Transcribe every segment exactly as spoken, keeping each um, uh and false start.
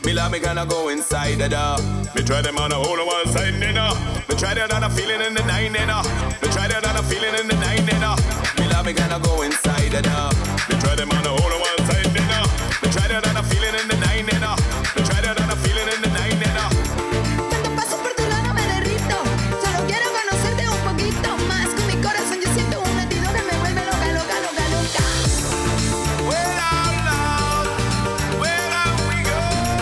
Me love me gonna go inside the door. Me try them on a whole one side, nina. Me try that on a feeling in the nine, nina. Me try that on a feeling in the nine, nina. Me love me gonna go inside the door. Me try them on a whole one side, nina. Me try that on a feeling in the nine, nina. Me try that on a feeling in the nine, nina. Cuando paso por tu lado me derrito. Solo quiero conocerte un poquito más. Con mi corazón yo siento un latido que me vuelve loca, loca, loca, loca. Well, out loud, where are we go?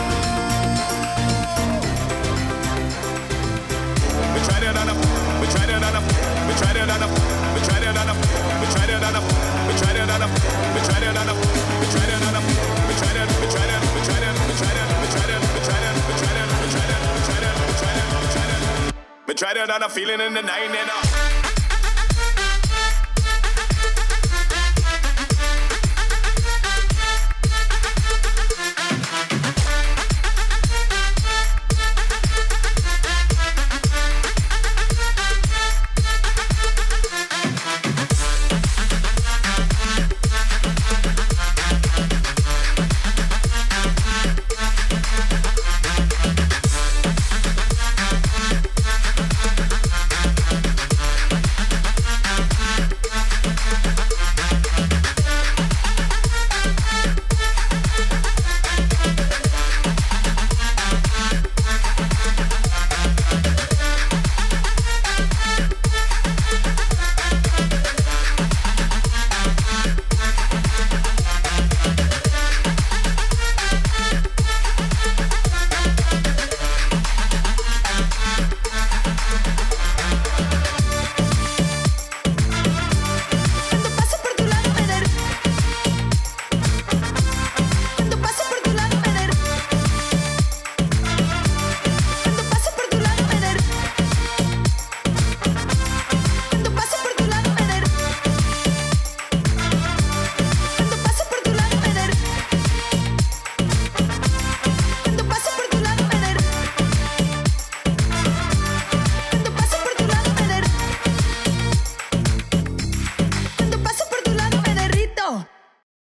We try that on a, we try that on a, we try that on a, we try that on a, we try that on a, we try that on a, we try that on a, we try that on a, we try that, we try that, we try that, we try that, we try that, we try that, we try that, we try that, we try that, we try that, we try that, we try that on a feeling in the nine and a.